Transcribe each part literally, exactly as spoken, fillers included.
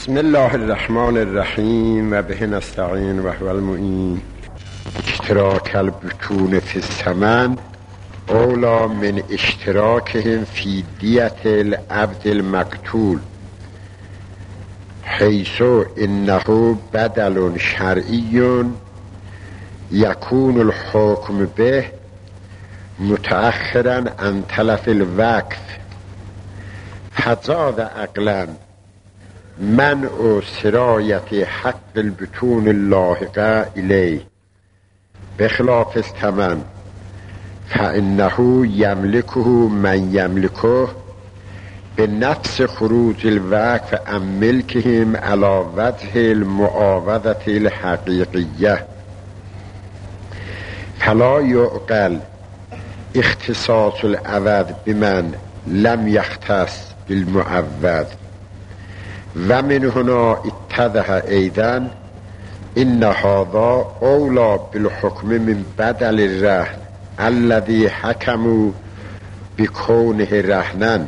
بسم الله الرحمن الرحیم و به نستعین و هو المعین. اشتراک البطون فی الثمن اولی من اشتراکهم فی دیت العبد المقتول حیث انه بدل شرعی یکون الحکم به متأخرا عن تلف الوقف فزاد عقلا منع سرایت حق البطون اللاحقه الیه بخلاف الثمن فانه یملکه من یملکه به نفس خروج الوقف عن ملکهم علی وجه المعاوضة الحقیقیه فلا یعقل اختصاص العوض بمن لم یختص بالمعوض و من هنا اتضح ایضا ان هذا اولی بالحکم من بدل الرهن الذي حكموا بكونه رهنا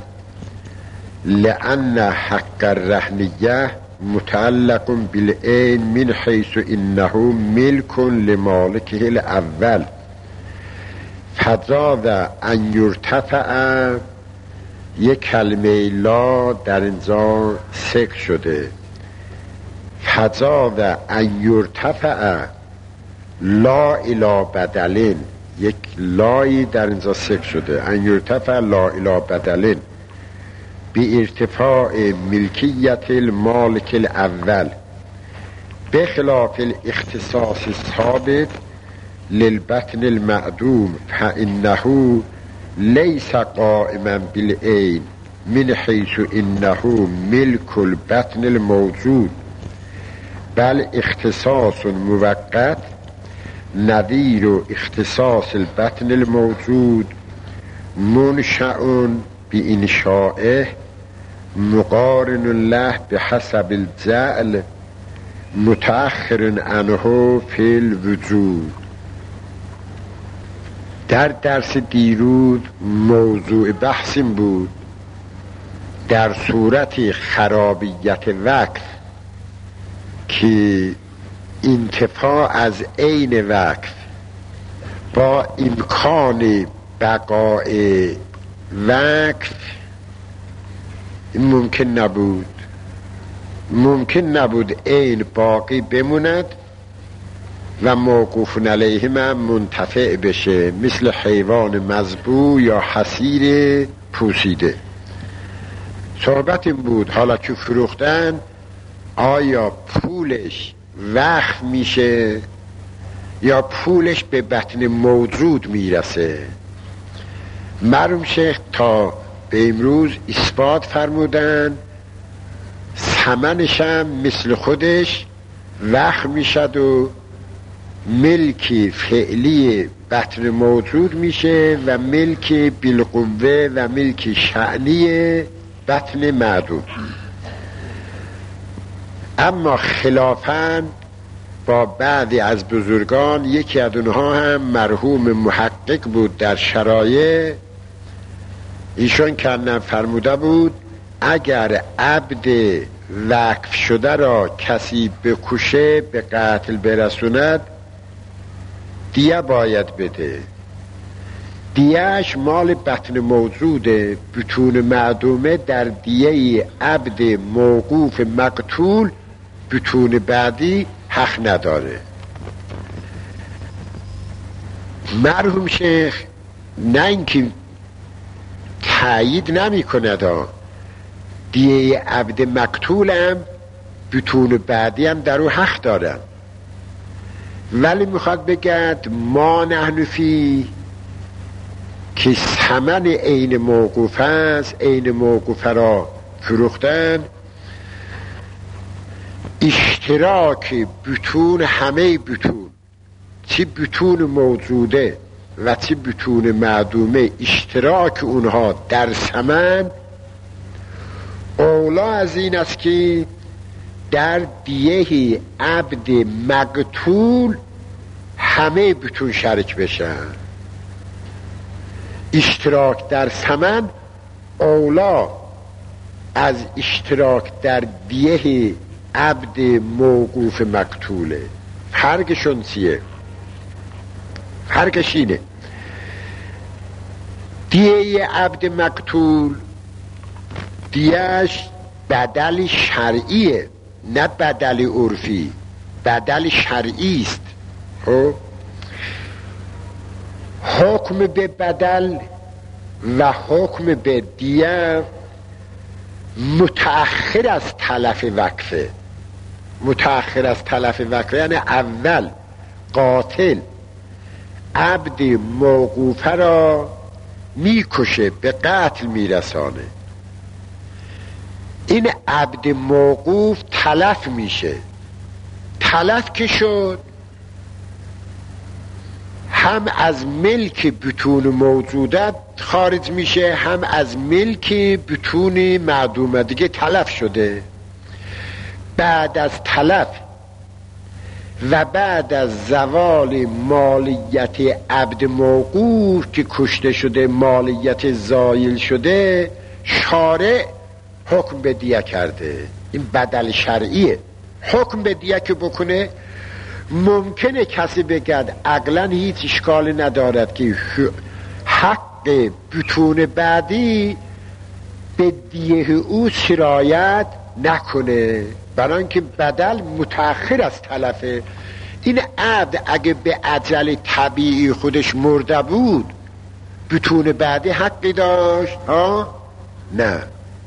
لأن حق الرهنية متعلق بالعين من حيث إنه ملك لمالكه الأول فزاد أن يرتفع یک کلمه لا در اینجا سک شده فزاد ان یرتفع لا الی بدلین، یک لایی در اینجا سک شده ان یرتفع لا الی بدلین بی ارتفاع ملکیت المالک الاول بخلاف الاختصاص الثابت للبطن المعدوم فانه لیس قائما بالعین من حیث انه ملک البطن الموجود بل اختصاص موقت نظیر اختصاص البطن الموجود منشأ بانشائه مقارن له بحسب الجعل متأخر عنه فی الوجود. در درس دیروز موضوع بحثیم بود در صورت خرابیت وقف که انتفاع از عین وقف با امکان بقای وقف ممکن نبود ممکن نبود عین باقی بموند و موقوف علیه من منتفع بشه مثل حیوان مذبوح یا حصیر پوسیده. صحبت این بود حالا که فروختن آیا پولش وقف میشه یا پولش به بطن موجود میرسه. مرحوم شیخ تا به امروز اثبات فرمودن ثمنش هم مثل خودش وقف میشد و ملکی فعلی بطن موجود میشه و ملکی بالقوه و ملکی شأنی بطن معدوم. اما خلافاً با بعضی از بزرگان یکی از اونها هم مرحوم محقق بود در شرایع ایشون کردن فرموده بود اگر عبد وقف شده را کسی بکشه به قتل برسوند دیه باید بده. دیهش مال بطن موجوده، بطون معدومه در دیه عبد موقوف مقتول بطون بعدی حق نداره. مرحوم شیخ نه اینکه تایید نمی کند دیه عبد مقتول هم بطون بعدی هم در او حق دارن، ولی میخواد بگد ما نحن فی که ثمن عین موقوف است، عین موقوف را فروختن اشتراک بطون همه بطون چی بطون موجوده و چی بطون معدومه اشتراک اونها در ثمن اولا از این است که در دیه عبد مقتول همه بطون شرک بشن. اشتراک در ثمن اولا از اشتراک در دیه عبد موقوف مقتوله. فرقشون چیه؟ فرقش اینه دیه عبد مقتول دیهش بدل شرعیه نه بدل عرفی، بدل شرعی است. خب حکم به بدل و حکم به دیه متأخر از تلف وقفه. متأخر از تلف وقفه یعنی اول قاتل عبد موقوفه را میکشه، به قتل میرسانه. این عبد موقوف تلف میشه. تلف که شد هم از ملک بتون موجودت خارج میشه، هم از ملک بتون معدومه. دیگه تلف شده. بعد از تلف و بعد از زوال مالیت عبد موقوف که کشته شده، مالیت زایل شده، شارع حکم به دیه کرده. این بدل شرعیه. حکم به دیه که بکنه ممکنه کسی بگد عقلا هیچ اشکال ندارد که حق بتون بعدی به دیه او سرایت نکنه، برای اینکه بدل متأخر از تلفه. این عبد اگه به اجل طبیعی خودش مرده بود بتون بعدی حقی داشت؟ ها؟ نه.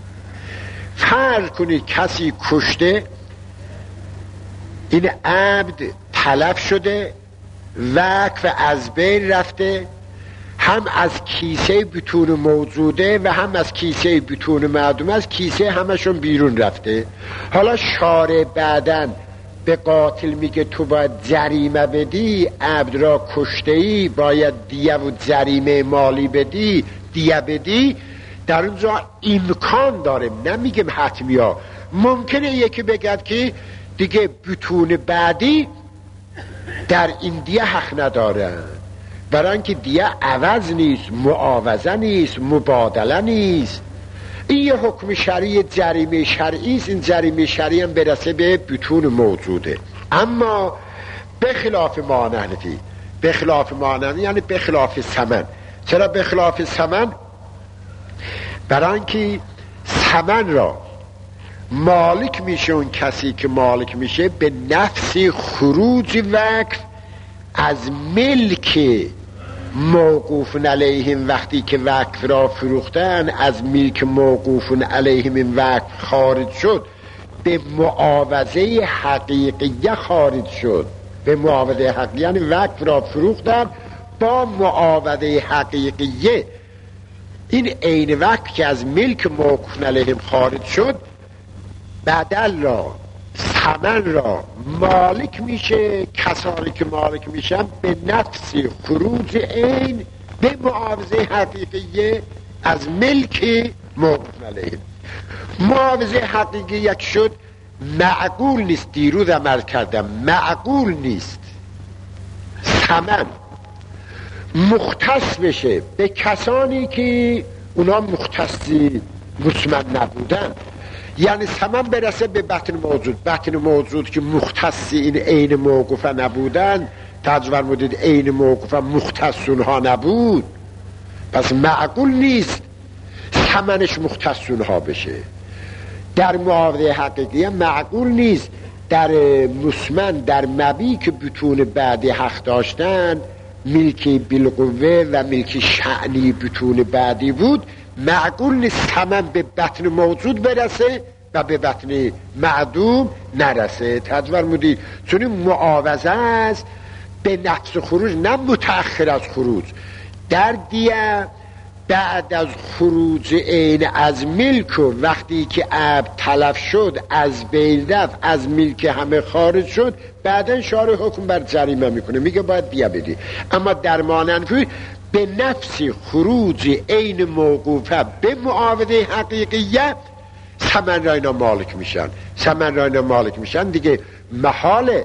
فرض کنید کسی کشته، این عبد تلف شده، وقف از بین رفته، هم از کیسه بتون موجوده و هم از کیسه بتون معدوم، از کیسه همشون بیرون رفته. حالا شارع بعدن به قاتل میگه تو باید جریمه بدی، عبد را کشته ای، باید دیه و جریمه مالی بدی، دیه بدی. در اونجا امکان داره، نمیگم حتمی ها، ممکنه یکی بگد که دیگه بتون بعدی در این دیه حق نداره، برای اینکه دیه عوض نیست، معاوضه نیست، مبادله نیست. این یه حکم شرعی، جریمه شرعی است. این جریمه شرعی هم برسه به بتون موجوده. اما به خلاف مانحنفی، به خلاف مانحنفی یعنی به خلاف ثمن. چرا به خلاف ثمن؟ برای اینکه ثمن را مالک میشه اون کسی که مالک میشه به نفس خروج وقف از ملک موقوف علیهم. وقتی که وقف را فروختن از ملک موقوف علیهم این وقف خارج شد، به معاوضه حقیقیه خارج شد. به معاوضه حقیقیه یعنی وقف را فروختن با معاوضه حقیقیه. این عین وقت که از ملک موقوف علیهم خارج شد، بدل را، ثمن را مالک میشه کسانی که مالک میشن به نفس خروج عین به معاوضه حقیقیه از ملک موقوف علیهم. معاوضه حقیقی یک شد، معقول نیست. دیروز عمل کردم، معقول نیست ثمن مختص بشه به کسانی که اونا مختصی مسمن نبودن. یعنی ثمن برسه به بطن موجود، بطن موجود که مختصی این عین موقوفه نبودن. تجور مدید عین موقوفه مختص اونها نبود، پس معقول نیست ثمنش مختص اونها بشه. در معاوضه حقیقی معقول نیست در مسمن، در مبی که بتون بعدی حق داشتن، ملکی بالقوه و ملکی شعنی بتون بعدی بود، معقول نیست ثمن به بطن موجود برسه و به بطن معدوم نرسه. تجور مدید چون این معاوضه است به نفس خروج، نه متأخر از خروج. در دیه بعد از خروج عین از ملک و وقتی که عبد تلف شد، از بین رفت، از ملک همه خارج شد، بعدا شارع حکم بر جریمه میکنه، میگه باید دیه بدی. اما در مانحنفی به نفس خروج عین موقوفه به معاوضه حقیقیه ثمن را اینا مالک میشن. ثمن را اینا مالک میشن دیگه محاله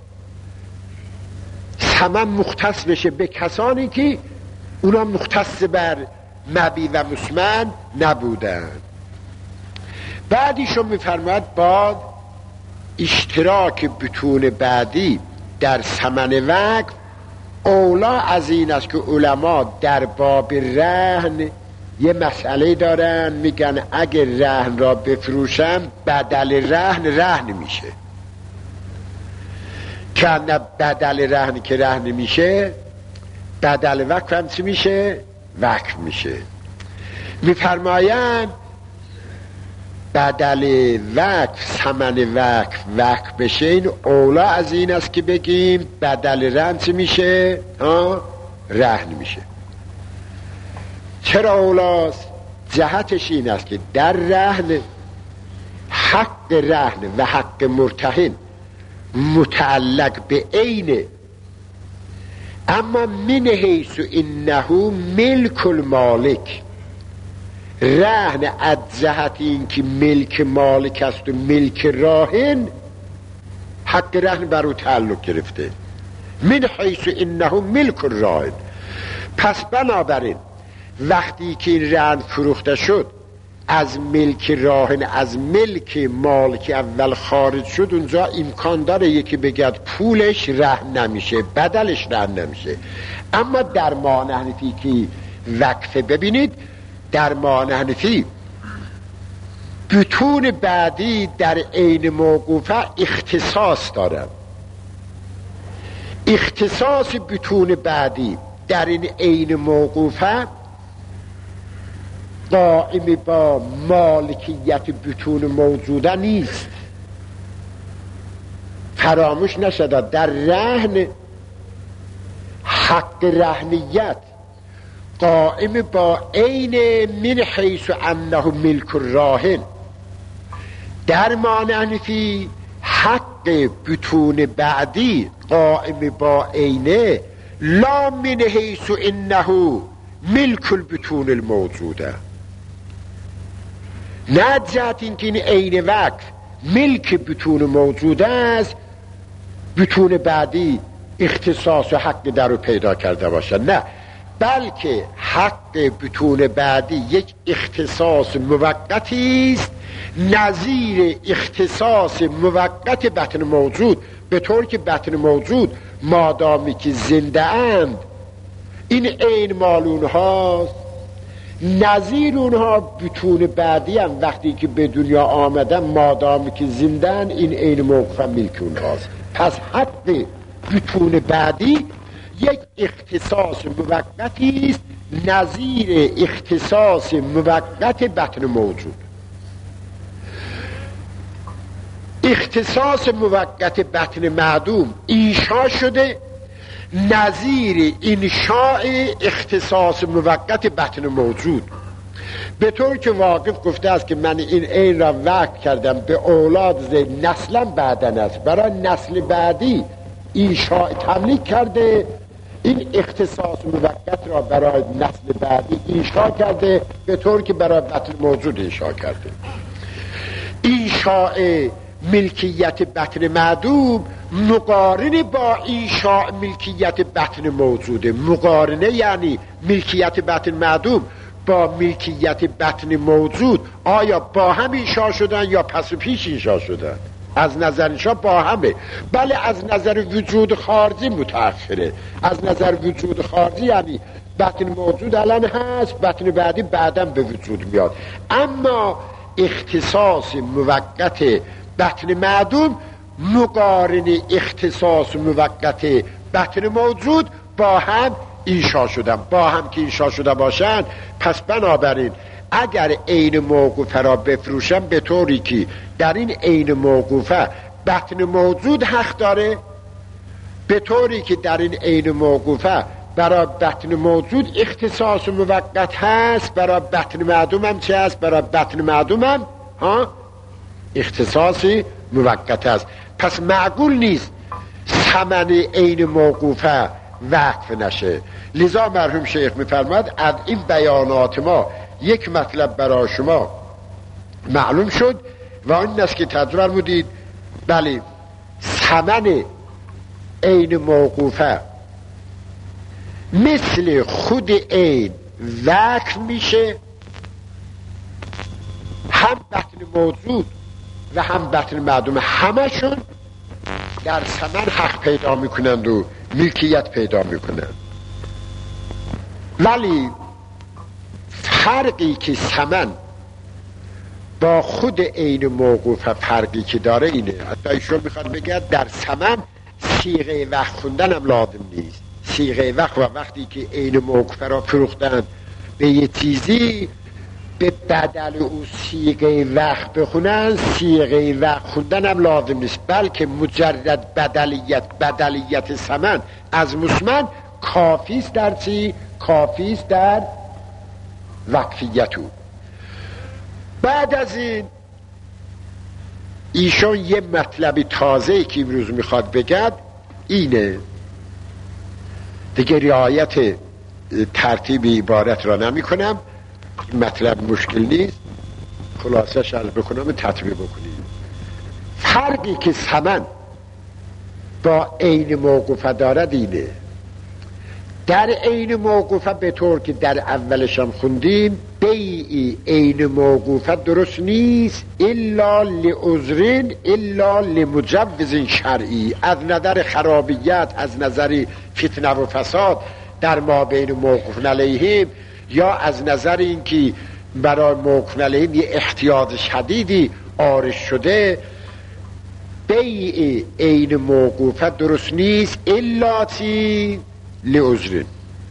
ثمن مختص بشه به کسانی که اونا مختص بر مبی و مسمن نبودن. بعدیشون میفرماید باد اشتراک بطون بعدی در ثمن وقف اولا از این است که علما در باب رهن یه مسئله دارن، میگن اگر رهن را بفروشم بدل رهن رهن میشه، که نه بدل رهن که رهن میشه بدل وقف هم چی میشه؟ وقف میشه. میفرمایند بدل وقف ثمن وقف وقف بشه، این اولا از این است که بگیم بدل رهن چی میشه؟ ها؟ رهن میشه. چرا اولاست؟ جهتش این است که در رهن حق رهن و حق مرتهن متعلق به عینه، اما من حیث انه ملک المالک، رهن از جهت این که ملک مالک است و ملک راهن حق رهن بر او تعلق گرفته، من حیث انه ملک الراهن. پس بنابراین وقتی که این رهن فروخته شد از ملک راهن، از ملک مالک اول خارج شد، اونجا امکان داره یکی بگد پولش رهن نمیشه، بدلش رهن نمیشه. اما در معنی حنفی که وقفه، ببینید در معنی حنفی بطون بعدی در عین موقوفه اختصاص دارن. اختصاص بطون بعدی در این عین موقوفه قائم با مالکیت بطون موجوده نیست. فراموش نشد در رهن حق رهنیت قائم با عین من حیث انه ملک الراهن. در معنی حنفی حق بطون بعدی قائم با عینه لا من حیث انه ملک البطون الموجوده، نه جهت این که این عین وقف ملک بطون موجوده است بطون بعدی اختصاص و حق در رو پیدا کرده باشه، نه، بلکه حق بطون بعدی یک اختصاص موقتی است نظیر اختصاص موقت بطن موجود، به طور که بطن موجود مادامی که زنده اند این عین مال اونهاست، نظیر اونها بطون بعدی هم وقتی که به دنیا آمدن مادامی که زندن این عین موقف ملک اونهاست. پس حق بطون بعدی یک اختصاص موقتی است نظیر اختصاص موقت بطن موجود. اختصاص موقت بطن معدوم انشا شده نظیر انشاء اختصاص موقت بطن موجود، به طور که واقف گفته است که من این عین را وقف کردم به اولاد نسلا بعدن است، برای نسل بعدی انشاء تملیک کرده، این اختصاص موقت را برای نسل بعدی انشاء کرده، به طور که برای بطن موجود انشاء کرده. انشاء ملکیت بطن معدوم مقارنه با انشاء ملکیت بطن موجوده. مقارنه یعنی ملکیت بطن معدوم با ملکیت بطن موجود آیا با هم انشاء شدن یا پس و پیش انشاء شدن؟ از نظر انشاء با همه، بله از نظر وجود خارجی متأخره. از نظر وجود خارجی یعنی بطن موجود الان هست، بطن بعدی بعداً به وجود میاد، اما اختصاص موقت بطن معدوم مقارن اختصاص موقت بطن موجود با هم انشاء شدن. با هم که انشاء شده باشند پس بنابراین اگر عین موقوفه را بفروشم به طوری که در این عین موقوفه بطن موجود حق داره، به طوری که در این عین موقوفه برای بطن موجود اختصاص موقت هست، برای بطن معدوم هم چه هست؟ برای بطن معدوم هم ها اختصاصی موقت است. پس معقول نیست ثمن عین موقوفه وقف نشه. لذا مرحوم شیخ میفرماد از این بیانات ما یک مطلب برای شما معلوم شد و این است که تجربه فرمودید بله ثمن عین موقوفه مثل خود عین وقف میشه، هم بطن موجود و هم بطن معدوم، همشون در ثمن حق پیدا میکنند و ملکیت پیدا میکنند. ولی فرقی که ثمن با خود عین موقوف فرقی که داره اینه، حتی ایشون میخواد بگه در ثمن صیغه وقت خوندن هم لازم نیست. صیغه وقت و وقتی که عین موقوف را فروختن به یه چیزی، به بدل او صیغه وقت بخونن، صیغه وقت خوندن هم لازم نیست، بلکه مجرد بدلیت بدلیت ثمن از مسمن کافیست در چی؟ کافیست در وقفیت او. بعد از این ایشون یه مطلب تازه‌ای که امروز میخواد بگد اینه، دیگه رعایت ترتیب عبارت را نمی کنم، مطلب مشکل نیست، خلاصه شرح بکنم تطبیق بکنیم. فرقی که ثمن با عین موقوفه دارد اینه، در عین موقوفه به طور که در اولش هم خوندیم بیعی عین موقوفه درست نیست الا لعذر الا لمجوز شرعی، از نظر خرابیت، از نظر فتنه و فساد در ما بین موقوف علیهم، یا از نظر اینکه برای موقوف علیهم یه احتیاط شدیدی عارض شده، بیع عین موقوفه درست نیست الا تی لعذر.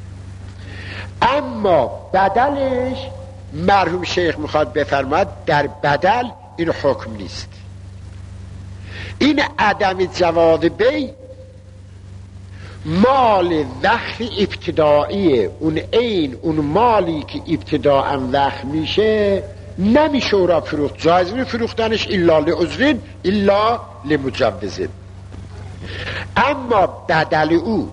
اما بدلش مرحوم شیخ میخواد بفرماید در بدل این حکم نیست. این عدم جواز بیع مال وقت ابتدایی، اون عین اون مالی که ابتداء وقت میشه نمیشه او را فروخت، جایز نیست فروختنش الا لعذر الا لمجوز. اما بدل او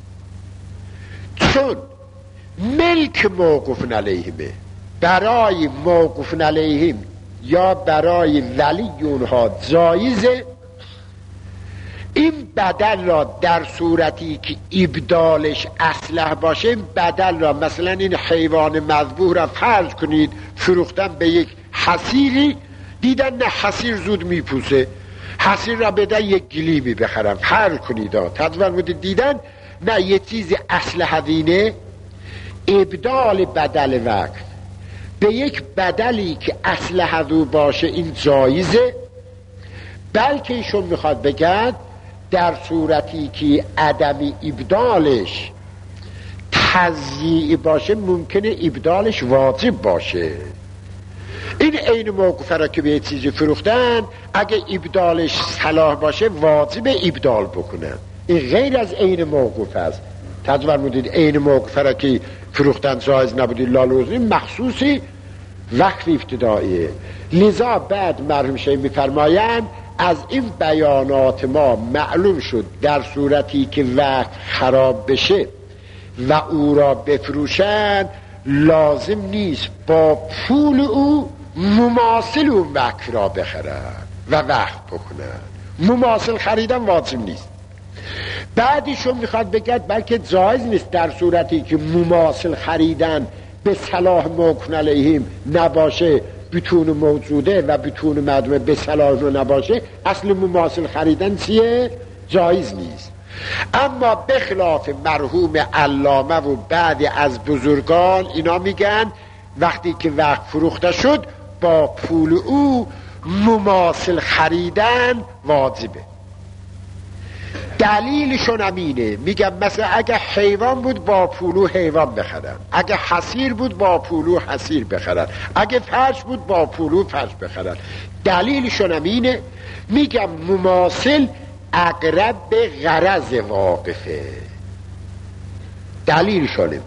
چون ملک موقوف علیهمه، برای موقوف علیهم یا برای ولی اونها جایزه، این بدل را در صورتی که ابدالش اصلح باشه، بدل را مثلا این حیوان مذبوح را فرض کنید فروختن به یک حصیری، دیدن نه حصیر زود میپوسه، حصیر را بدن یک گلیمی بخرم، فرض کنید تدور بودید دیدن نه یه چیز اصلح دینه، ابدال بدل وقف به یک بدلی که اصلح دو باشه این جایزه، بلکه ایشون میخواد بگن در صورتی که عدم ابدالش تضییع باشه ممکنه ابدالش واجب باشه. این عین موقوفه را که به چیزی فروختن اگه ابدالش صلاح باشه واجب ابدال بکنن، این غیر از عین موقوفه است. تجور بودید عین موقوفه را که فروختن جایز نبودید لالوزی مخصوصی وقف ابتداییه. لذا بعد مرحوم شیخ میفرمایند از این بیانات ما معلوم شد در صورتی که وقت خراب بشه و او را بفروشند لازم نیست با پول او مماثل اون وقت را بخرند و وقت بکنند، مماثل خریدن واجب نیست. بعدیشون میخواد بگد بلکه جایز نیست در صورتی که مماثل خریدن به صلاح موقوف علیهم نباشه، بتون موجوده و بتون معدومه به صلاح رو نباشه، اصل مماثل خریدن چیه؟ جایز نیست. اما بخلاف مرحوم علامه و بعد از بزرگان اینا میگن وقتی که وقت فروخته شد با پول او مماثل خریدن واجبه. دلیلشون همینه، میگم مثلا اگه حیوان بود با پولو حیوان بخرن، اگه حصیر بود با پولو حصیر بخرن، اگه فرش بود با پولو فرش بخرن. دلیلشون همینه، میگم مماثل اقرب به غرض واقفه. دلیلشون همینه.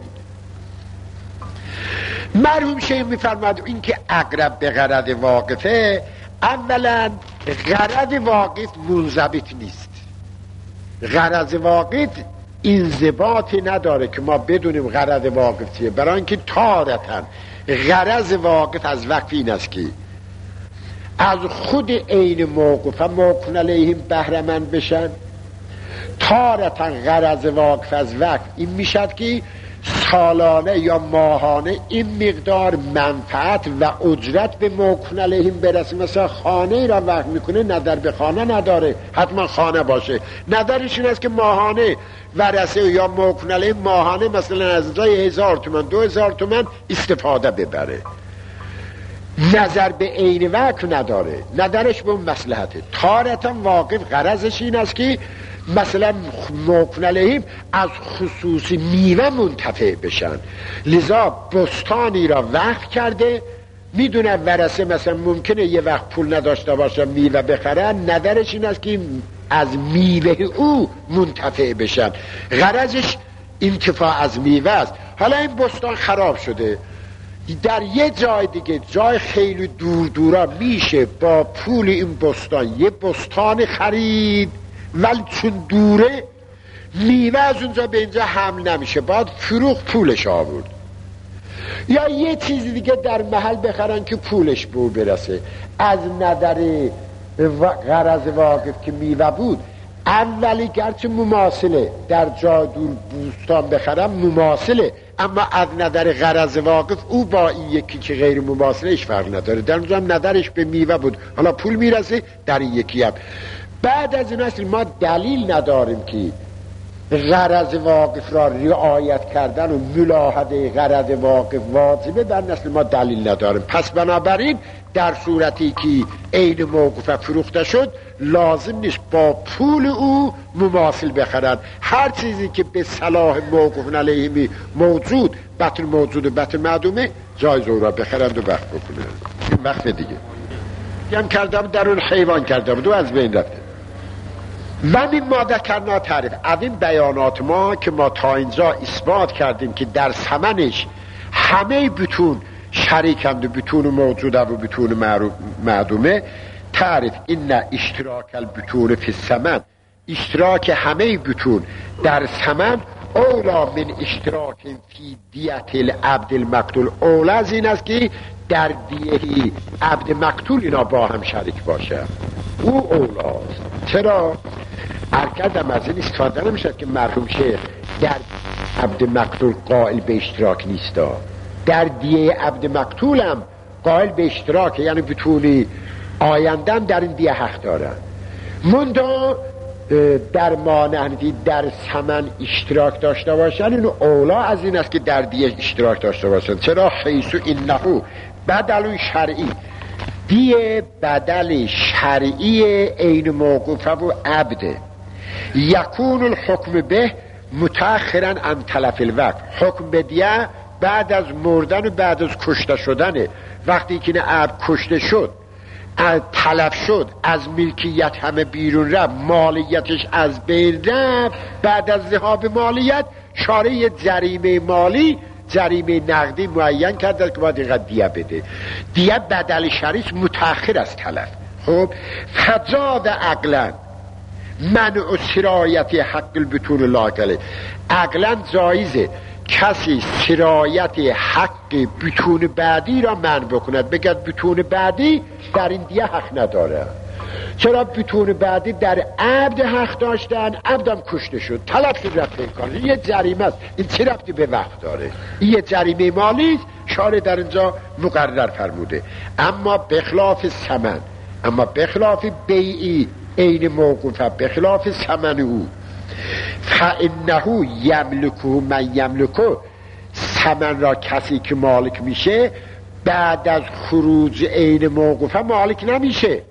مرحوم شیخ میفرماد این که اقرب به غرض واقفه، اولا غرض واقف منضبط نیست. غرض واقف انضباطی نداره که ما بدونیم غرض واقف چیه، برای اینکه تارتن غرض واقف از وقف این است که از خود عین موقوفه موقوف علیهم بهره مند بشن، تارتن غرض واقف از وقف این میشد که سالانه یا ماهانه این مقدار منفعت و اجرت به موکول علیهم برسه. مثلا خانه ای را وقت میکنه نظر به خانه نداره، حتما خانه باشه، نظرش این است که ماهانه ورثه یا موکول علیهم ماهانه مثلا از ازای هزار تومن دو هزار تومن استفاده ببره، نظر به عین وقت نداره، نظرش به اون مصلحته. تارتا واقف غرضش این است که مثلا موکول علیهم از خصوصی میوه منتفع بشن، لذا بستانی را وقف کرده، میدونه ورثه مثلا ممکنه یه وقت پول نداشته باشه میوه بخرن، نظرش این است که از میوه او منتفع بشن، غرضش انتفاع از میوه است. حالا این بستان خراب شده، در یه جای دیگه، جای خیلی دور دورا، میشه با پول این بستان یه بستان خرید، ولی چون دوره میوه از اونجا به اینجا حمل نمیشه، باید فروخت پولش آورد. یا یه چیز دیگه در محل بخرن که پولش به او برسه. از نظر غرض واقف که میوه بود، اولی گرچه مماثله، در جای دور بوستان بخرم مماثله، اما از نظر غرض واقف او با این یکی که غیر مماثلش فرق نداره، در اونجا هم نظرش به میوه بود، حالا پول میرسه در این یکی هم. بعد از این اصل ما دلیل نداریم که غرض واقف را رعایت کردن و ملاحظه غرض واقف واجبه، در نسل ما دلیل نداریم. پس بنابراین در صورتی که عین موقوف فروخته شد لازم نیست با پول او مماثل بخرن، هر چیزی که به صلاح موقوف علیه موجود بطل موجود و بطل معدومه جایز او را بخرند و وقت بکنند. این وقت دیگه هم کردم در اون حیوان کردم دو از بین رفته. و این ماده کرنا تعریف از این بیانات ما که ما تا اینجا اثبات کردیم که در ثمنش همه بتون شریکند و بتون موجوده و بتون معدومه، تعریف این اشتراک البتون فی الثمن، اشتراک همه بتون در ثمن اولا من اشتراک فی دیت العبد المقتول، اولا از این است که در دیه عبد مقتول اینا با هم شریک باشه، او اولاست. چرا؟ ارکدم از این استفاده نمیشد که مرحوم شیخ در عبد مقتول قائل به اشتراک نیستا، در دیه عبد مقتول هم قائل به اشتراک، یعنی بتونی آیندن در این دیه حق دارن. مندا در مانندی در ثمن اشتراک داشته باشن، اینو اولا از این است که در دیه اشتراک داشته باشن. چرا؟ حیث اینهو بدل شرعی، دیه بدل شرعی عین موقوفه و عبده، یکون الحکم به متأخرا عن تلف الوقت، حکم به دیه بعد از مردن و بعد از کشته شدنه. وقتی که عبد کشته شد، تلف شد، از ملکیت همه بیرون رفت، مالیتش از بین رفت، بعد از ذهاب مالیت شارع جریمه مالی، جریمه نقدی معین کرده که باید اینقدر دیه بده. دیه بدل شرعیش متأخر از تلف. خب فجاد عقلا منع سرایت حق البتون لاقله، عقلا جایزه کسی سرایت حق بتون بعدی را منع بکند، بگد بتون بعدی در این دیه حق نداره. چرا؟ بتون بعدی در عبد حق داشتن، عبدم کشته شد، تلف شد، رفت این کار، این یه جریمه است، این چه ربطی به وقت داره؟ این یه جریمه مالی است، شارع در اینجا مقرر فرموده. اما بخلاف ثمن، اما بخلاف بیعی عین موقوفه، بخلاف ثمن او، فانه یملکه من یملکه، ثمن را کسی که مالک میشه بعد از خروج عین موقوفه مالک نمیشه،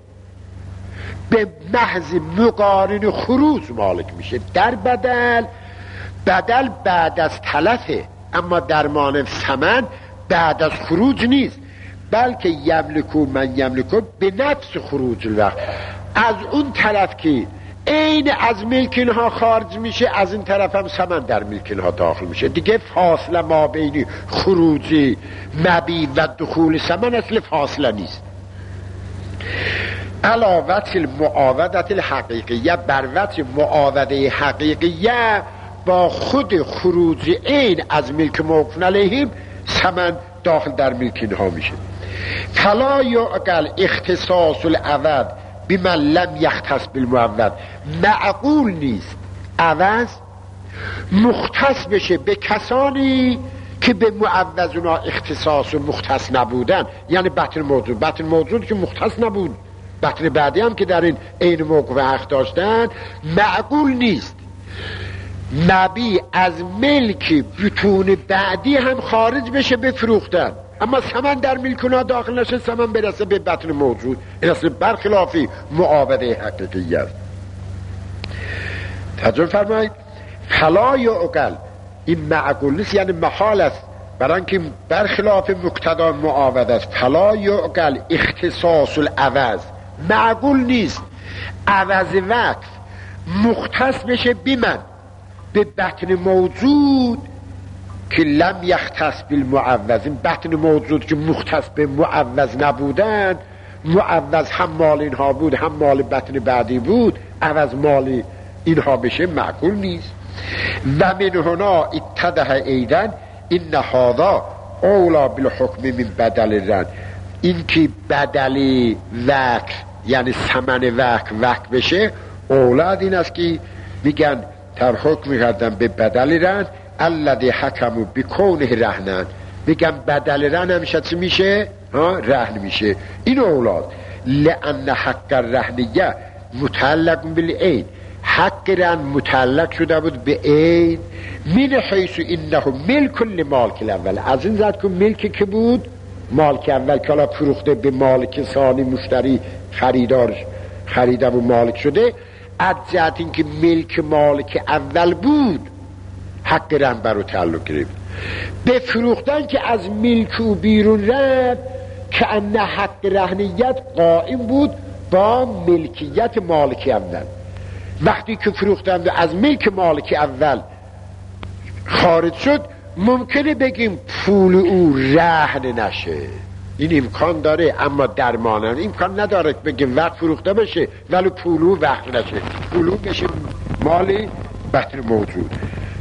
به محض مقارن خروج مالک میشه. در بدل، بدل بعد از تلفه، اما در مانع ثمن بعد از خروج نیست، بلکه یملکه من یملکه به نفس خروج الوقت، از اون طرف که این از ملک اینها خارج میشه، از این طرف هم ثمن در ملک اینها داخل میشه. دیگه فاصله ما بین خروج مبی و دخول ثمن اصل فاصله نیست. علاوه المعاودت الحقیقیه، بر وجه معاوده حقیقیه با خود خروج این از ملک موقوف علیهم ثمن داخل در ملک اینها میشه. فلا یعقل اختصاص العوض بمن لم یختص بالمعوض، معقول نیست عوض مختص بشه به کسانی که به معوض اونا اختصاص و مختص نبودن، یعنی بطن موجود. بطن موجود که مختص نبود، بطن بعدی هم که در این عین موقف حق داشتن، معقول نیست نبی از ملک بطون بعدی هم خارج بشه بفروختن، اما ثمن در ملک اونا داخل نشه، ثمن برسه به بطن موجود. این اصل برخلافی معاوضه حقیقی است. توجه فرمایید. فلا یعقل، این معقول نیست، یعنی محال است، برای اینکه برخلاف مقتضا معاوضه است. فلا یعقل اختصاص العوض، معقول نیست عوض وقت مختص بشه بیمن به بطن موجود که لم یختص بالمعوض. این بطن موجود که مختص به معوض نبودن، معوض هم مال اینها بود هم مال بطن بعدی بود، عوض مال اینها بشه معقول نیست. و من هنا اتضح ایدن این هذا اولا بالحکم من بدل رن، این که بدل وقت یعنی ثمن وقت وقت بشه، اولاد این است که میگن تر حکم کردن به بدل رن الذی حکموا بکونه رهنن، میگن بدل رن همیشه چی میشه؟ رهن میشه. این اولاد لان حق الرهنیه متعلق بالعین، حق رهن متعلق شده بود به عین، من حیث انه ملک لمالک الاول، از این ذات که ملک که بود مالک اول که حالا فروخته به مالک ثانی، مشتری خریدار خریده و مالک شده، از جهت این که ملک مالک اول بود حق رهن برو تعلق گرفت. به فروختن که از ملک و بیرون رفت که ان حق رهنیت قائم بود با ملکیت مالک اول. وقتی که فروختن و از ملک مالک اول خارج شد، ممکنه بگیم پول او رهن نشه، این امکان داره، اما در مانند امکان نداره بگیم وقت فروخته بشه ولی پول او وقت نشه، پول او بشه مال بطن موجود.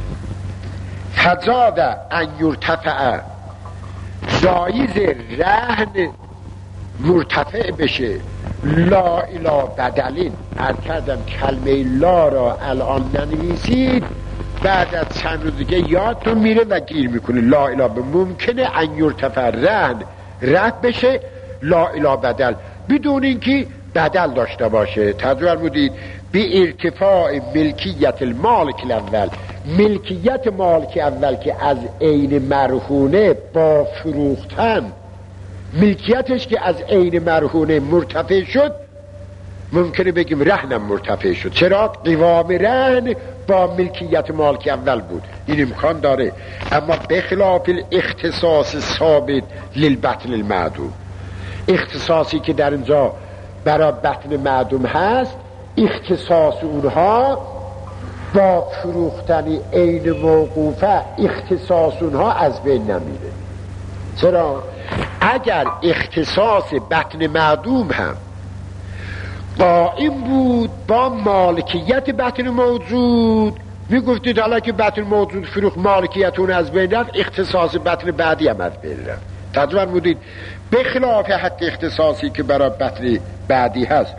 فزاد ان یرتفع، جایز رهن مرتفع بشه لا الی بدلین. عرض کردم کلمه لا را الان ننویسید، بعد از چند روز دیگه یادتون میره و گیر میکنه. لا الی ممکنه ان یرتفع رهن رد بشه لا الی بدل، بدون اینکه بدل داشته باشه. تذکر بودید به ارتفاع ملکیت المالک الاول، ملکیت مالک اول که از عین مرهونه با فروختن ملکیتش که از عین مرهونه مرتفع شد، ممکنه بگیم رهنم مرتفع شد. چرا؟ قوام رهن با ملکیت مالک اول بود، این امکان داره. اما بخلاف الاختصاص ثابت للبطن المعدوم، اختصاصی که در اینجا برای بطن معدوم هست، اختصاص اونها با فروختن عین موقوفه اختصاص اونها از بین نمیره. چرا؟ اگر اختصاص بطن معدوم هم قائم بود با مالکیت بطن موجود، میگفتید حالا که بطن موجود فروخت مالکیت اون از بین رفت، اختصاص بطن بعدی هم از بین رفت. تدبیر بودید بخلاف حق اختصاصی که برای بطن بعدی هست،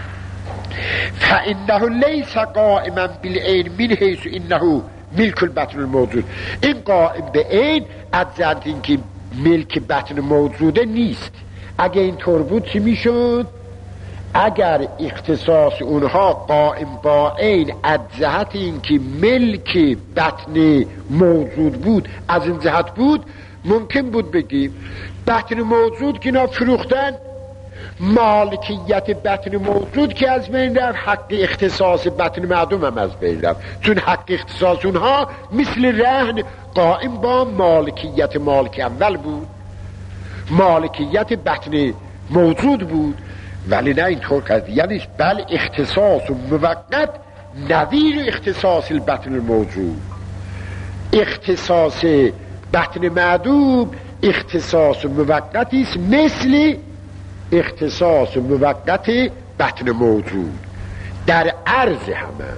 فانه لیس قائما بالعین من حیث انه ملک البطن الموجود، این قائم به عین از جهت اینکه ملک بطن موجوده نیست. اگه اینطور بود چی میشد؟ اگر اختصاص اونها قائم با عین از جهت اینکه ملک بطن موجود بود از این جهت بود، ممکن بود بگیم بطن موجود که اینا فروختن، مالکیت بطن موجود که از بین رفت، حق اختصاص بطن معدوم هم از بین رفت، چون حق اختصاص اونها مثل رهن قائم با مالکیت مالک اول بود، مالکیت بطن موجود بود. ولی نه اینطور کرد، یعنی بل اختصاص موقت نظیر اختصاص البطن الموجود، اختصاص بطن معدوم اختصاص موقتی است مثل اختصاص موقت بطن موجود در عرض همه.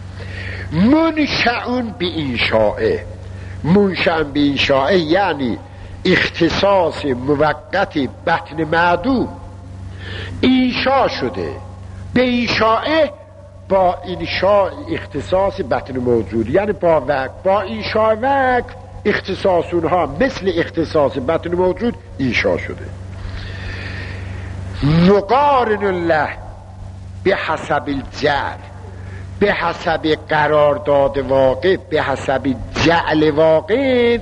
منشأن به انشاءه، منشأن به انشاءه یعنی اختصاص موقت بطن معدوم انشاء شده، به انشاءه با انشاء اختصاص بطن موجود، یعنی با وقت، با انشاء وقت اختصاص اونها مثل اختصاص بطن موجود انشاء شده. مقارن الله به حسب الجعل، به حسب قرارداد واقع، به حسب جعل واقع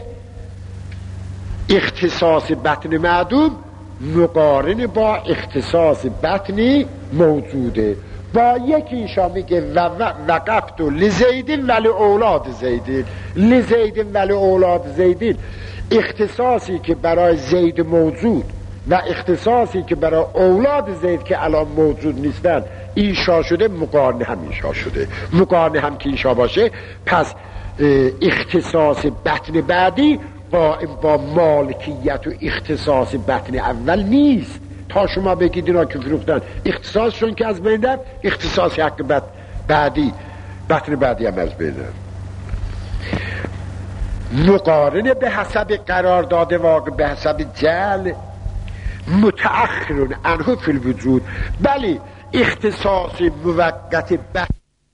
اختصاص بطن معدوم مقارن با اختصاص بطنی موجوده. با یکی اینشا میگه و وقفت لزیدین ولی اولاد زیدین، لزیدین ولی اولاد زیدین، اختصاصی که برای زید موجود و اختصاصی که برای اولاد زید که الان موجود نیستن اینشا شده، مقارنه هم اینشا شده. مقارنه هم که اینشا باشه پس اختصاص بطن بعدی قائم با مالکیت و اختصاص بطن اول نیست. تا شما بگید اینا که فروختن اختصاصشون که از بین رفت، اختصاص حق بط بعدی بطن بعدی هم از بین رفت. مقارنه به حسب قرارداد واقع، به حسب جعل متأخرون عنه فی الوجود، بلی اختصاص موقت بطن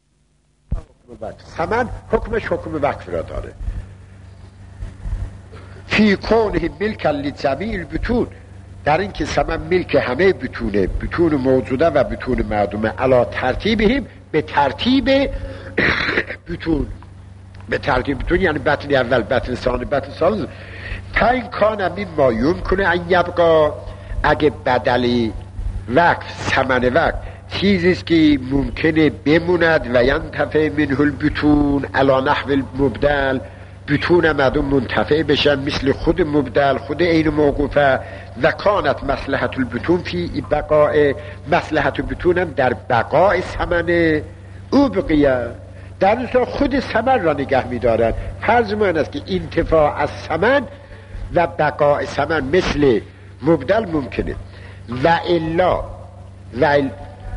ثمن حکمش حکم وقف را داره. فی کونه ملک لجمیع البطون، در این که ثمن ملک همه بتونه، بتون موجوده و بتون معدومه، علا ترتیبهم، به ترتیب بتون، به ترتیب بتون یعنی بطن اول، بطن ثانی، بطن ثالث. تا این کان مما یمکنه ان یبقا، اگه بدلی وقف ثمن وقف چیزیست که ممکنه بموند و ینتفع منه البتون علا نحو المبدل، بتون معدوم منتفع بشن مثل خود مبدل، خود عین موقوفه. و کانت مصلحت البتون فی بقاء، مصلحت البتون هم در بقاء ثمن او بقیه، در اصلا خود ثمن را نگه می‌دارن. فرض من است که انتفاع از ثمن و بقاء ثمن مثل مبدل ممکنه. و الا و ال...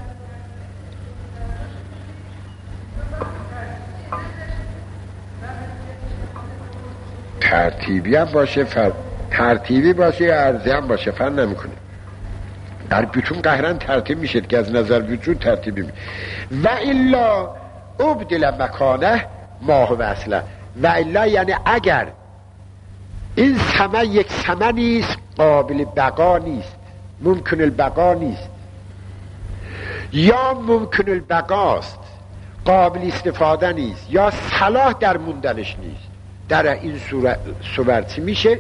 ترتیبی هم باشه فر... ترتیبی باشه یا عرضی هم باشه فرق نمیکنه. در بتون قهرن ترتیب میشه که از نظر وجود ترتیبی میشه. و الا ابدل مکانه ما هو اصلا، و الا یعنی اگر این ثمن یک ثمنی است قابل بقا نیست، ممکن البقا نیست، یا ممکن البقاست قابل استفاده نیست، یا صلاح در موندنش نیست، در این صورت چی میشه؟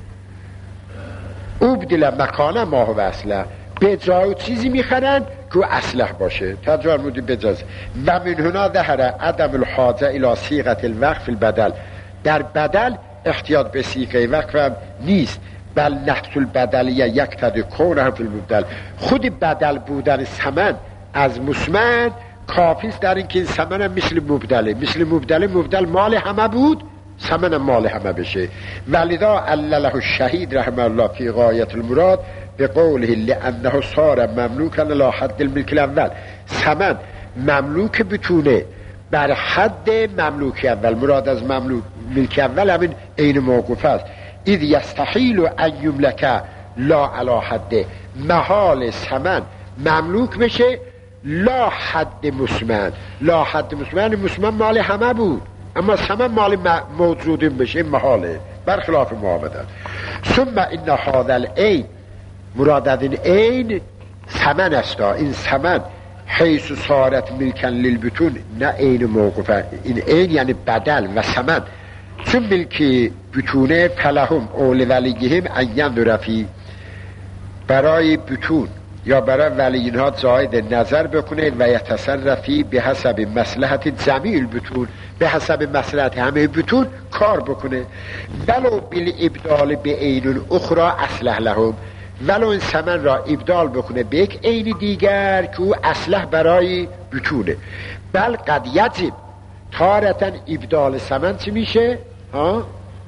ابدل مکانه ما هو اصلا، به جای چیزی میخرن که اصلح باشه، تجارمودی بجاز. و من هنا ظهر عدم الحاجه الى صیغه الوقف البدل، در بدل احتیاط به صیغه وقف هم نیست، بل نحس البدلیه یقتضی کونه فی المبدل، خود بدل بودن ثمن از مسمن کافیست در اینکه ثمن هم مثل مبدله، مثل مبدله، مبدل مال همه بود، ثمن مال همه بشه. ولذا علله الشهید رحمه الله فی غایت المراد به قوله لانه صار مملوکا الی حد الملک الاول، ثمن مملوک بتونه بر حد مملوک اول، مراد از مملوک ملک اول همین عین موقوف است. اذ یستحیل ان یملک لا علی حد، محال ثمن مملوک بشه لا حد مسمن، لا حد مسمن، مسمن مال همه بود اما ثمن مال موجودین بشه محاله، برخلاف معامدن. ثم این هذا العین، مراد از این عین ثمن است، این ثمن حیث صارت ملکا للبتون، نه عین موقوفه، این عین یعنی بدل و ثمن، چون ملکی بتونه فلهم اول ولیهم ان ينظر فی، برای بتون یا برای ولیین ها زاید نظر بکنه و یتصرفی به حسب مصلحت جمیع البتون، به حسب مصلحت همه بتون کار بکنه. ولو بیل ابدال به عین اخرى اصلح لهم، ولو این ثمن را ابدال بکنه به یک عین دیگر که او اصلح برای بتونه. بل قد یجب تارتن ابدال ثمن چی میشه؟ ها؟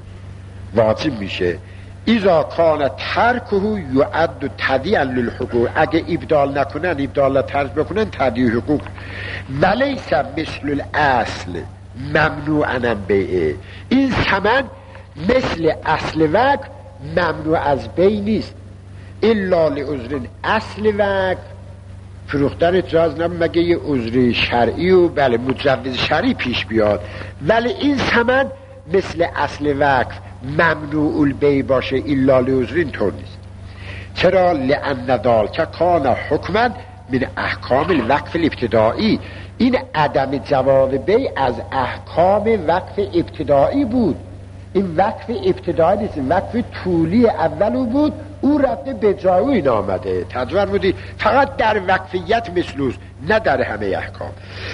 واجب میشه. اذا کان ترکه یعد تضییعا للحقوق، اگه ابدال نکنن، ابدال ترک بکنن، تضییع حقوق. ولیس مثل الاصل ممنوعا بیعه، این ثمن مثل اصل وقت ممنوع از بی نیست، الا لعذر، اصل وقت فروختن جاز نم مگه یه عذر شرعی و بله مجوز شرعی پیش بیاد، ولی این ثمن مثل اصل وقف ممنوع البیع باشه الا لعذر اینطور نیست. چرا؟ لأن ذلک کان حکما من احکام الوقف الابتدایی، این عدم جواز بیع از احکام وقف ابتدایی بود. این وقف ابتدایی نیست، وقف طولی اولو بود، او رفته به جای او این آمده. تجور بودی فقط در وقفیت مثلوز، نه در همه احکام.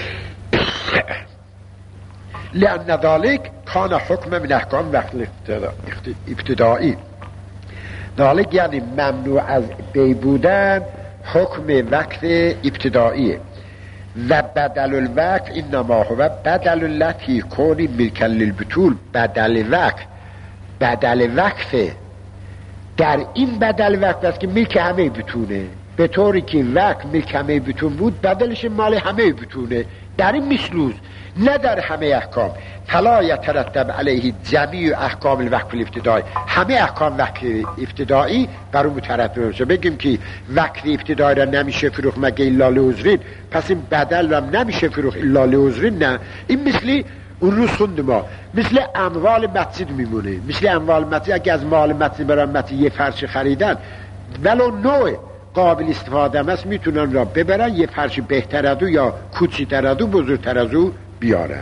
لأن ذلك کان حکم من احکام وقف ابتدایی، ذلك یعنی ممنوع از بی بودن حکم وقف ابتداییه. و بدل الوقف انما هو بدل التي کونی ملکا للبطول، بدل وقف بدل وقفه، در این بدل وقف است که ملک همه بتونه، به طوری که وقف ملک همه بتون بود بدلش مال همه بتونه، در این مثلوز نه در همه احکام. فلا یترتب علیه جمیع احکام الوقف الابتدایی، همه احکام وقف ابتدایی بر اون مترتب میشه. بگیم که وقف ابتدایی را نمیشه فروخت مگه الا لعذرین، پس این بدل را نمیشه فروخت الا لعذرین. نه، این مثلی اون روز خوند ما مثل اموال مسجد میمونه، مثل اموال مسجد. اگه از مال مسجد برای مسجد یه فرش خریدن ولو نوع قابل استفاده هم هست، میتونن را ببرن یه فرش بهتر از او یا کوچیک‌تر از او بزرگتر از او بیارن.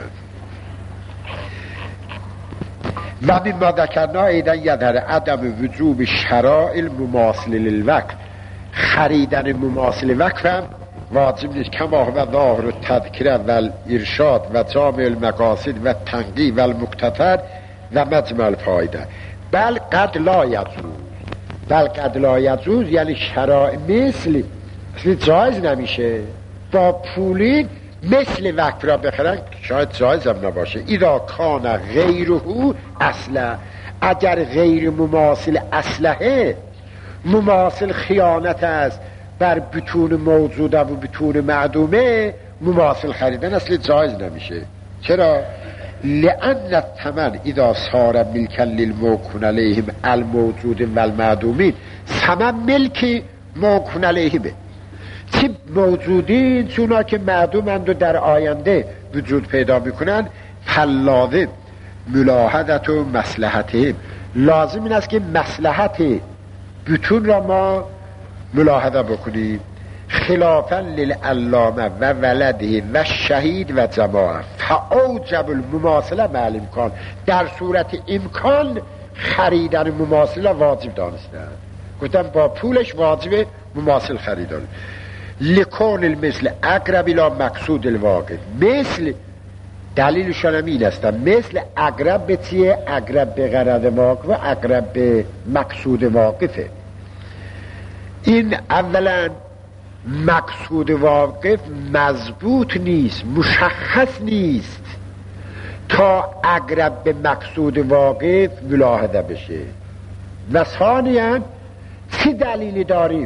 و مما ذکرنا ایضا یظهر عدم وجوب شرائع المماثل للوقف، خریدن مماثل وقف هم واجب نیست. کما هو ظاهر التذکره و الارشاد و جامع المقاصد و تنقی و المقتطر و مجمع الفایده. بل قد لا یجوز، بل قد لا یجوز یعنی شرائع مثل اصلی جایز نمیشه با پولی مثل وقف را بخرن، شاید جایز هم نباشه. اذا کان غیره اصلا، اگر غیر مماثل اصله، مماثل خیانت است بر بتون موجوده و بتون معدومه، مماثل خریدن اصلا جایز نمیشه. چرا؟ لأن الثمن اذا صار ملکا للموکون علیهم الموجود و المعدومین، ثمن ملک موکون علیهمه، چه موجودین چونا که معدومند و در آینده وجود پیدا میکنن. فلازم ملاحظت و مصلحتهم، لازم این است که مصلحت بتون را ما ملاحظه بکنیم. خلافا للعلامه و ولده و شهید و جماعه فاوجب المماثله مع الامکان، در صورت امکان خریدن مماثله واجب دانستن. گفتم با پولش واجب مماثل خریدن. لکون المثل اقرب الى مقصود الواقع، مثل دلیلشان هم این است، مثل اقرب به چیه؟ اقرب به غرض واقع و اقرب به مقصود واقفه. این اولا مقصود واقف مضبوط نیست، مشخص نیست تا اقرب به مقصود واقف ملاحظه بشه. و ثانیاً چه دلیلی داریم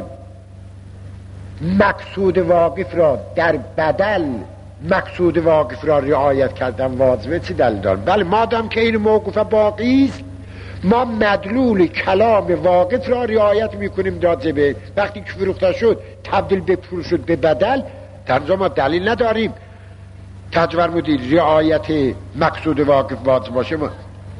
مقصود واقف را در بدل مقصود واقف را رعایت کردن واجبه؟ چه دلیل داریم؟ بله مادام که این موقوف باقی است، ما مدلول کلام واقف را رعایت میکنیم راجبه. وقتی که فروخته شد تبدیل به پول شد به بدل، تنظر ما دلیل نداریم تجور مدیر رعایت مقصود واقف واجب باشه. ما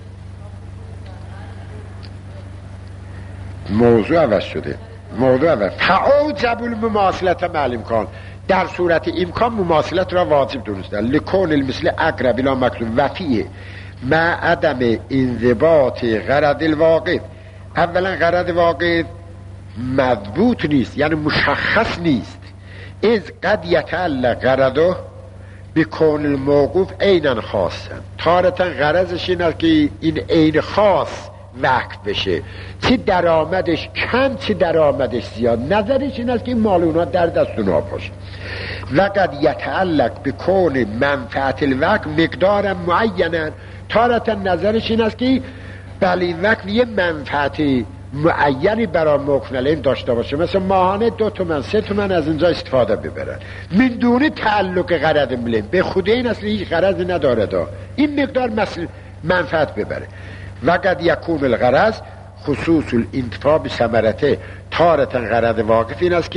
موضوع عوض شده، موضوع عوض. فاوجب المماثلت مع الامکان، در صورت امکان مماثلت را واجب دونستن. لکون المثل اقرب الى مقصود وفیه مع عدم انضباط غرض الواقف. اولا غرض واقف مضبوط نیست، یعنی مشخص نیست. از قد یتعلق غرضه بکون الموقوف عینا خاصا، تارتا غرضش این است که این عین خاص وقف بشه، چه درآمدش کم چه درآمدش زیاد، نظرش این است که این مال اونا در دست اونا باشه. و قد یتعلق بکون منفعت الوقف مقدار معینا، تارتا نظرش این است که بله این وقت یه منفعت معینی برای مکنلین داشته باشه، مثل ماهانه دو تومن سه تومن از اینجا استفاده ببرن من دون تعلق غرض ملین، به خود این اصلا هیچ غرض نداره دا این مقدار مثل منفعت ببره. و قد یکون الغرض خصوص الانتفاع بثمرته، تارتا غرض واقف این است که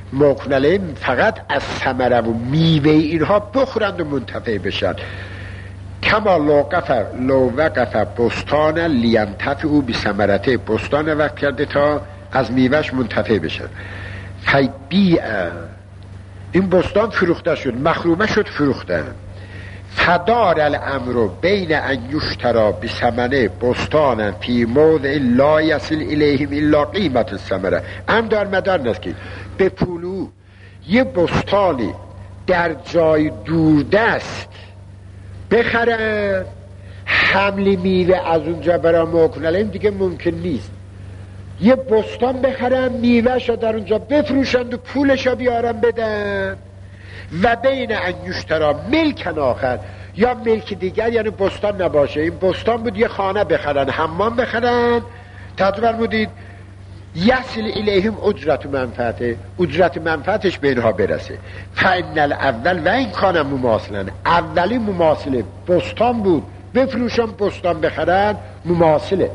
موقوف علیهم فقط از ثمره و میوه اینها بخورند و منتفع بشن. کما لو قفر لو وقف بستان لینتفعوا بثمرته، بستان وقت کرده تا از میوهش منتفع بشن. فبیع، این بستان فروخته شد، مخرومه شد، فروخته. فدار الامر بین ان یشترا بثمنه بستانا فی موضع لا یصل الیهم الا قیمت الثمره. ام دار مدار نست که به پولو یه بستانی در جای دوردست بخرن، حمل میوه از اونجا برای موکن علیهم دیگه ممکن نیست. یه بستان بخرن، میوهشو در اونجا بفروشند و پولشو بیارن بدن. و بین ان یشترا ملکن آخر، یا ملک دیگر، یعنی بستان نباشه، این بستان بود یه خانه بخرن، حمام بخرن، تطور بودید یصل الیهم اجرت منفعته، اجرت منفعتش به اینها برسه. فان الاول و این کانم مماثلن، اولی مماثله بستان بود بفروشن بستان بخرن مماثله.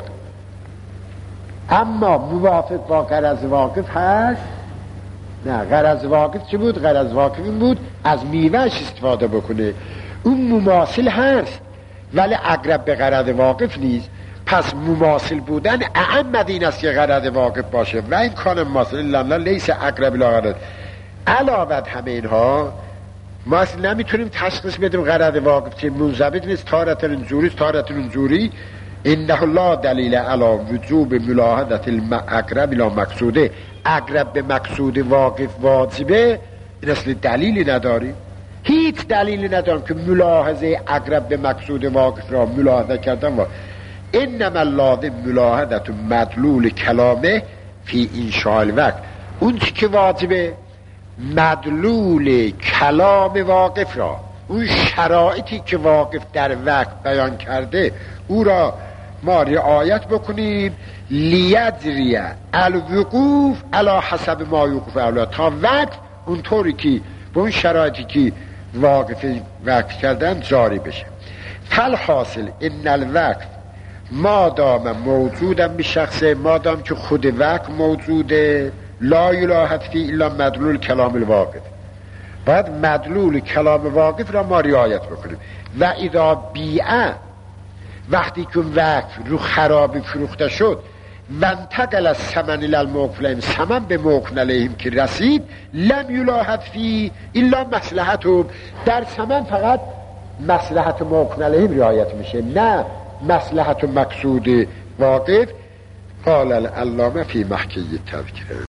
اما موافق با غرض واقف هست نه. غرض واقف چی بود؟ غرض واقف این بود از میوهش استفاده بکنه، اون مماثل هست ولی اقرب به غرض واقف نیست. پس مماثل بودن اعم این است که غرض واقف باشه. و این کان مماثل لنا لیس اقرب الی علاوه همه اینها ما اصلا نمیتونیم تشخیص بدیم غرض واقف چه منضبط نیست، تارت انجوری تارت انجوری. انه لا دلیل علی وجوب ملاحظه الاقرب الی مقصوده، اقرب به مقصود واقف واجبه، این اصلا دلیلی نداریم، هیچ دلیلی نداریم که ملاحظه اقرب به مقصود واقف را ملاحظه کردن. و انما لازم ملاحظه مدلول کلامه فی انشاء الوقت، اون چی که واجبه مدلول کلام واقف را، اون شرایطی که واقف در وقت بیان کرده او را ما رعایت بکنیم. لیجری الوقوف علی حسب ما یوقف اولا، تا وقت اونطوری که به اون شرایطی که واقف وقت کردن جاری بشه. فالحاصل ان الوقف مادام موجودم به شخصه، مادام که خود وقت موجوده، لا یلاحظ فی الا مدلول کلام الواقف، باید مدلول کلام واقف را ما رعایت بکنیم. و اذا بیعه، وقتی که وقت رو خرابی فروخته شد، و انتقل از ثمن للموقوف علیهم، ثمن به موقوف علیهم که رسید، لم یلاحظ فی الا مصلحته، در ثمن فقط مصلحت موقوف علیهم رعایت میشه، نه مصلحت و مقصود واقف. قال العلامه فی محکی التذکره.